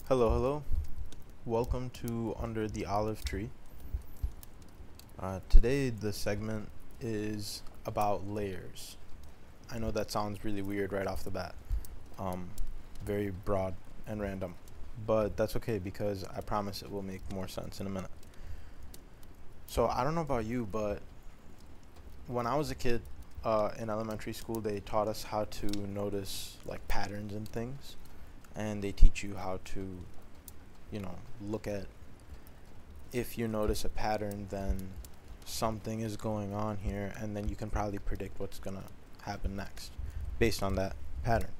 Hello, hello. Welcome to Under the Olive Tree. Today, the segment is about layers. I know that sounds really weird right off the bat, um, very broad and random, but that's okay because I promise it will make more sense in a minute. So, I don't know about you, but when I was a kid in elementary school, they taught us how to notice like patterns and things, and they teach you how to, look at if you notice a pattern, then something is going on here, and then you can probably predict what's gonna happen next based on that pattern.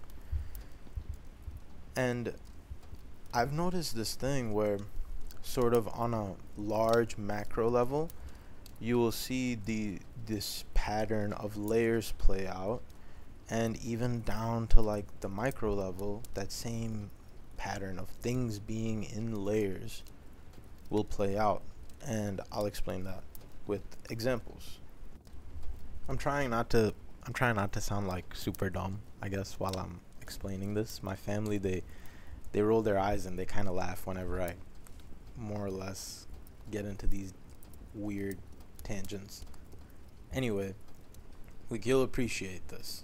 And I've noticed this thing where, sort of on a large macro level, you will see this pattern of layers play out, and even down to like the micro level, that same pattern of things being in layers will play out, and I'll explain that with examples. I'm trying not to sound like super dumb, I guess, while I'm explaining this. My family, they roll their eyes and they kind of laugh whenever I more or less get into these weird tangents. Anyway, you'll appreciate this.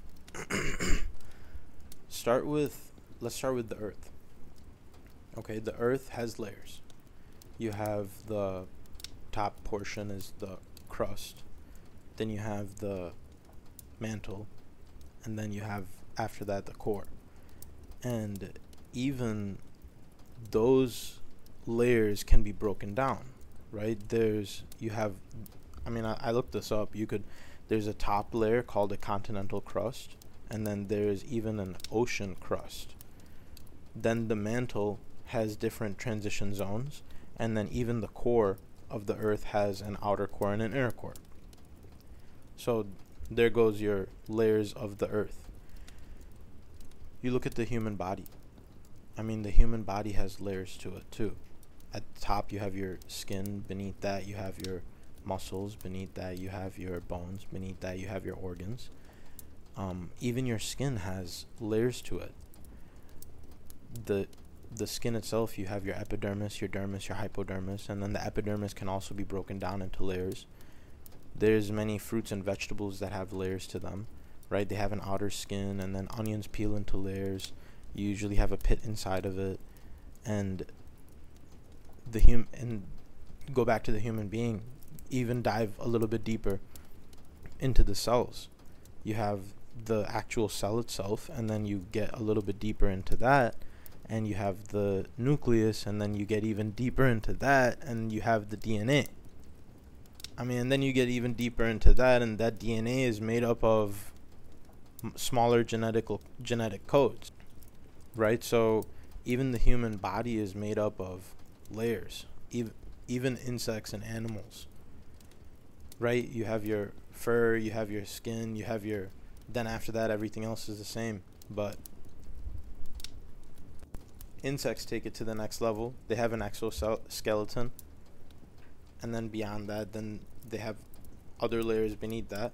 start with let's start with the earth. Okay, the earth has layers. You have the top portion is the crust, then you have the mantle, and then you have after that the core. And even those layers can be broken down, right? There's you have I looked this up. There's a top layer called a continental crust, and then there's even an ocean crust. Then the mantle has different transition zones, and then even the core of the earth has an outer core and an inner core. So there goes your layers of the earth. You look at the human body. The human body has layers to it too. At the top, you have your skin. Beneath that, you have your muscles. Beneath that, you have your bones. Beneath that, you have your organs. Even your skin has layers to it. The the skin itself, you have your epidermis, your dermis, your hypodermis, and then the epidermis can also be broken down into layers. There's many fruits and vegetables that have layers to them, right? They have an outer skin, and then onions peel into layers. You usually have a pit inside of it, and and go back to the human being, even dive a little bit deeper into the cells. You have the actual cell itself, and then you get a little bit deeper into that, and you have the nucleus, and then you get even deeper into that, and you have the DNA. And then you get even deeper into that, and that DNA is made up of smaller genetic codes, right? So even the human body is made up of layers, even insects and animals, right? You have your fur, you have your skin, then after that, everything else is the same. But insects take it to the next level. They have an exoskeleton, and then beyond that, then they have other layers beneath that.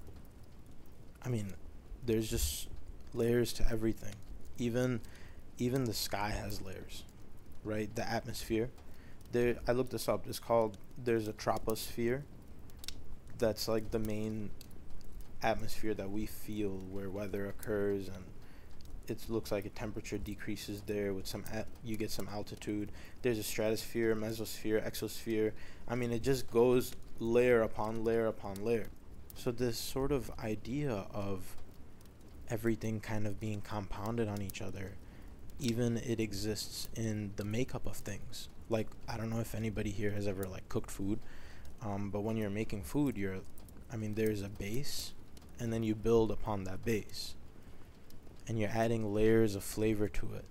There's just layers to everything. Even the sky has layers, right? The atmosphere. I looked this up. There's a troposphere. That's like the main atmosphere that we feel, where weather occurs, and it looks like a temperature decreases there with you get some altitude. There's a stratosphere, mesosphere, exosphere. It just goes layer upon layer upon layer. So this sort of idea of everything kind of being compounded on each other, even it exists in the makeup of things. Like, I don't know if anybody here has ever like cooked food, but when you're making food, there's a base, and then you build upon that base, and you're adding layers of flavor to it,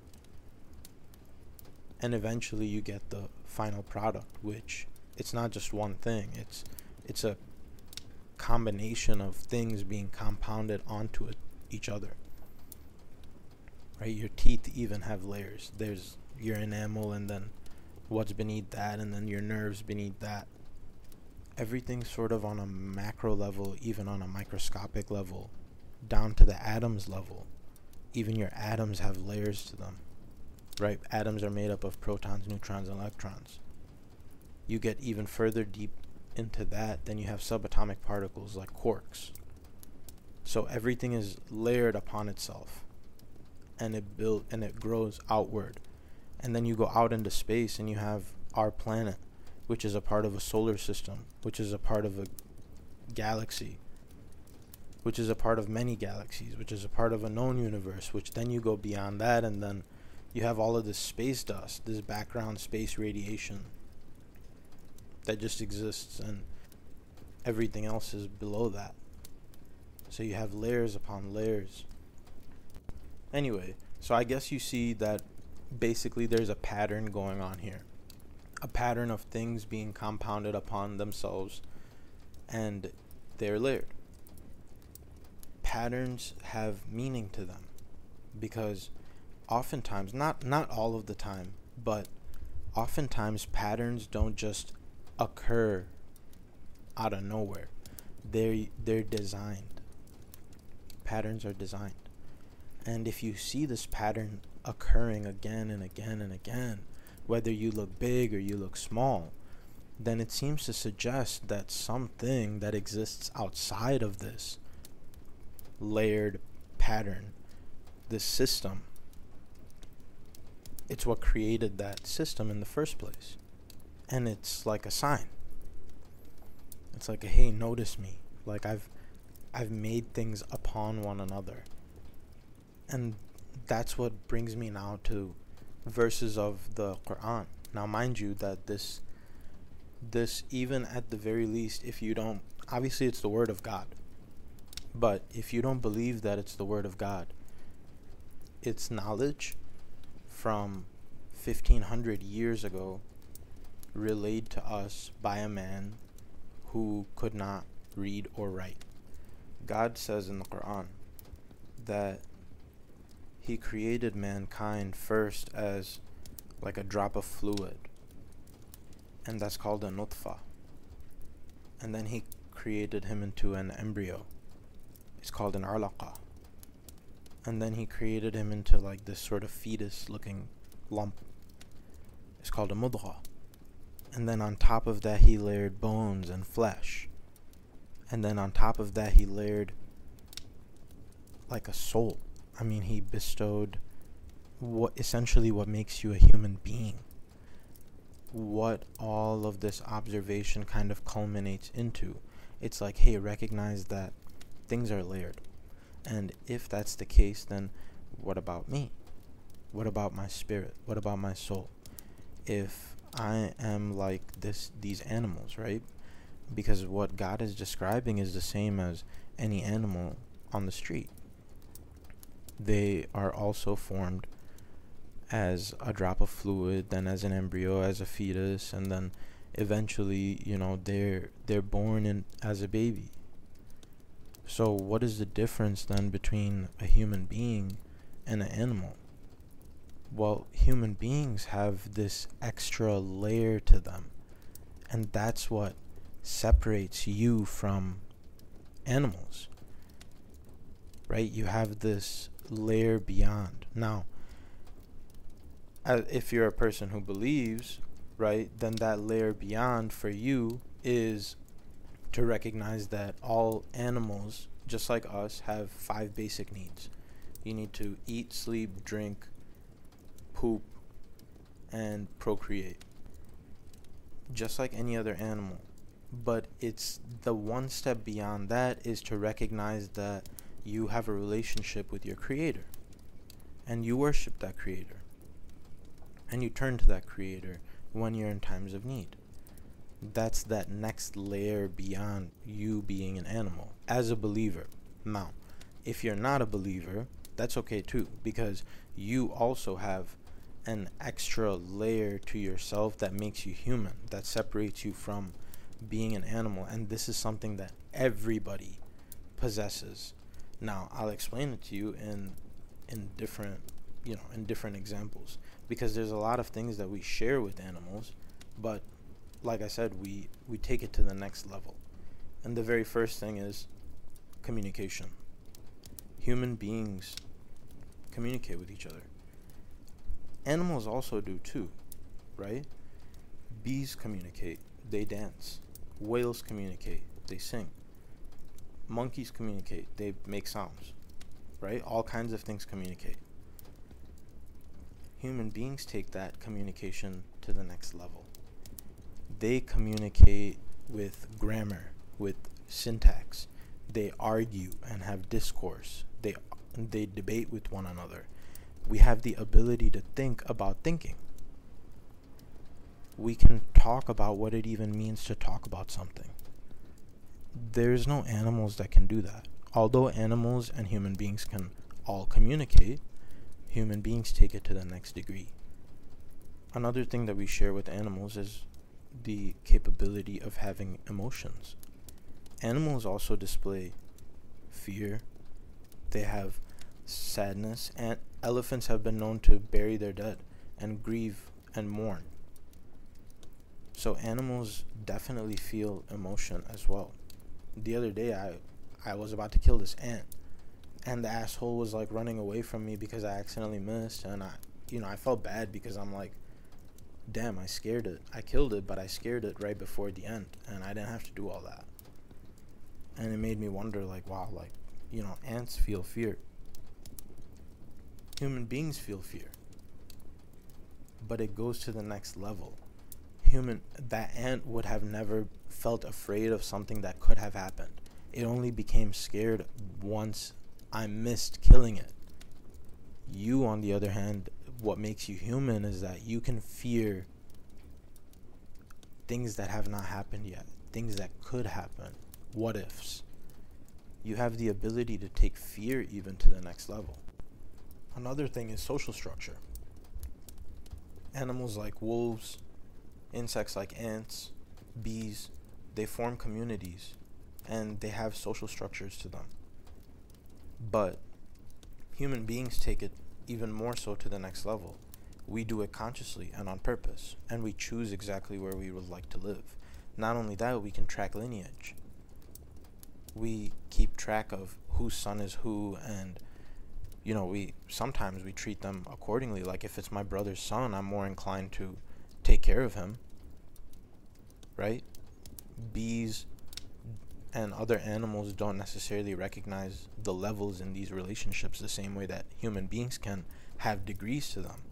and eventually you get the final product, which it's not just one thing. It's a combination of things being compounded onto each other, right? Your teeth even have layers. There's your enamel, and then what's beneath that, and then your nerves beneath that. Everything's sort of on a macro level, even on a microscopic level, down to the atoms level. Even your atoms have layers to them. right? Atoms are made up of protons, neutrons, and electrons. You get even further deep into that, then you have subatomic particles like quarks. So everything is layered upon itself, and it grows outward. And then you go out into space and you have our planet, which is a part of a solar system, which is a part of a galaxy, which is a part of many galaxies, which is a part of a known universe, which then you go beyond that, and then you have all of this space dust, this background space radiation that just exists, and everything else is below that. So you have layers upon layers. Anyway, so I guess you see that basically there's a pattern going on here. A pattern of things being compounded upon themselves, and they're layered. Patterns have meaning to them, because oftentimes, not all of the time, but oftentimes patterns don't just occur out of nowhere. They're designed. Patterns are designed. And if you see this pattern occurring again and again and again, whether you look big or you look small, then it seems to suggest that something that exists outside of this layered pattern, this system, it's what created that system in the first place. And it's like a sign. It's like a, hey, notice me. Like I've made things upon one another. And that's what brings me now to verses of the Quran. Now mind you that this even at the very least, if you don't, obviously it's the word of God, but if you don't believe that it's the word of God, it's knowledge from 1500 years ago relayed to us by a man who could not read or write. God says in the Quran that he created mankind first as like a drop of fluid, and that's called a nutfa. And then he created him into an embryo. It's called an alaqa. And then he created him into like this sort of fetus looking lump. It's called a mudgha. And then on top of that he layered bones and flesh. And then on top of that he layered like a soul. I mean, he bestowed what makes you a human being. What all of this observation kind of culminates into. It's like, hey, recognize that things are layered. And if that's the case, then what about me? What about my spirit? What about my soul? If I am like these animals, right? Because what God is describing is the same as any animal on the street. They are also formed as a drop of fluid, then as an embryo, as a fetus, and then eventually, they're born in as a baby. So what is the difference then between a human being and an animal? Well, human beings have this extra layer to them, and that's what separates you from animals, right? You have this layer beyond. Now, if you're a person who believes, right, then that layer beyond for you is to recognize that all animals, just like us, have 5 basic needs. You need to eat, sleep, drink, poop, and procreate, just like any other animal. But it's the one step beyond that is to recognize that you have a relationship with your creator, and you worship that creator, and you turn to that creator when you're in times of need. That's that next layer beyond you being an animal as a believer. Now, if you're not a believer, that's okay too, because you also have an extra layer to yourself that makes you human, that separates you from being an animal. And this is something that everybody possesses. Now, I'll explain it to you in different examples, because there's a lot of things that we share with animals, but like I said, we take it to the next level. And the very first thing is communication. Human beings communicate with each other. Animals also do too, right? Bees communicate, they dance. Whales communicate, they sing. Monkeys communicate, they make sounds, right? All kinds of things communicate. Human beings take that communication to the next level. They communicate with grammar, with syntax. They argue and have discourse. They debate with one another. We have the ability to think about thinking. We can talk about what it even means to talk about something. There's no animals that can do that. Although animals and human beings can all communicate, human beings take it to the next degree. Another thing that we share with animals is the capability of having emotions. Animals also display fear. They have sadness, and elephants have been known to bury their dead and grieve and mourn. So animals definitely feel emotion as well. The other day I was about to kill this ant, and the asshole was like running away from me because I accidentally missed, and I felt bad because I'm like, damn, I scared it. I killed it, but I scared it right before the end, and I didn't have to do all that. And it made me wonder, like, wow, like, ants feel fear. Human beings feel fear. But it goes to the next level. That ant would have never felt afraid of something that could have happened. It only became scared once I missed killing it. You, on the other hand, what makes you human is that you can fear things that have not happened yet, things that could happen, what ifs. You have the ability to take fear even to the next level. Another thing is social structure. Animals like wolves, insects like ants, bees, they form communities and they have social structures to them. But human beings take it even more so to the next level. We do it consciously and on purpose, and we choose exactly where we would like to live. Not only that, we can track lineage. We keep track of whose son is who, and sometimes we treat them accordingly. Like if it's my brother's son, I'm more inclined to take care of him, right? Bees and other animals don't necessarily recognize the levels in these relationships the same way that human beings can have degrees to them.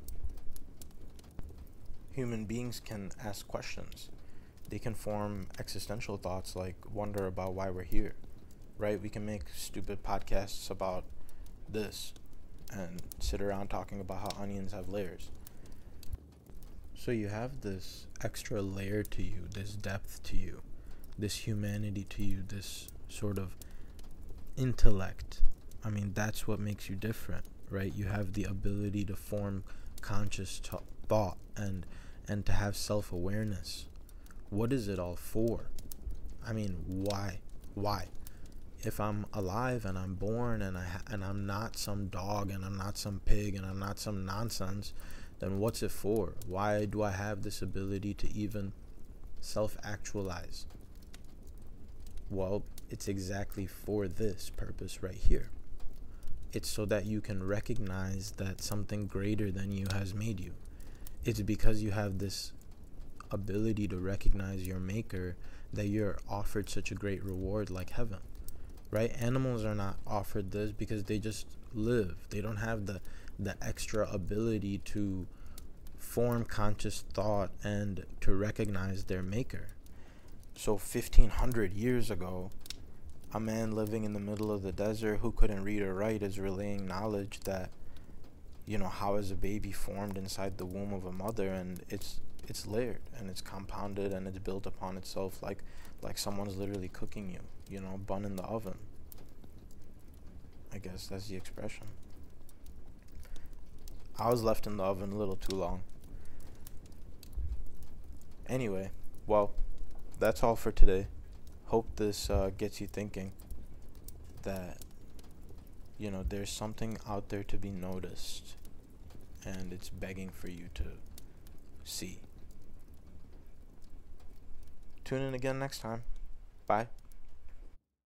Human beings can ask questions. They can form existential thoughts like wonder about why we're here, right? We can make stupid podcasts about this and sit around talking about how onions have layers. So you have this extra layer to you, this depth to you, this humanity to you, this sort of intellect. I mean, that's what makes you different, right? You have the ability to form conscious thought and to have self-awareness. What is it all for? I mean, why? If I'm alive and I'm born and I'm not some dog and I'm not some pig and I'm not some nonsense, then what's it for? Why do I have this ability to even self-actualize? Well, it's exactly for this purpose right here. It's so that you can recognize that something greater than you has made you. It's because you have this ability to recognize your maker that you're offered such a great reward like heaven, right? Animals are not offered this because they just live. They don't have the extra ability to form conscious thought and to recognize their maker. So 1500 years ago, a man living in the middle of the desert who couldn't read or write is relaying knowledge that, how is a baby formed inside the womb of a mother, and it's layered and it's compounded and it's built upon itself like someone's literally cooking you, bun in the oven. I guess that's the expression. I was left in the oven a little too long. Anyway, well, that's all for today. Hope this gets you thinking that, there's something out there to be noticed and it's begging for you to see. Tune in again next time. Bye.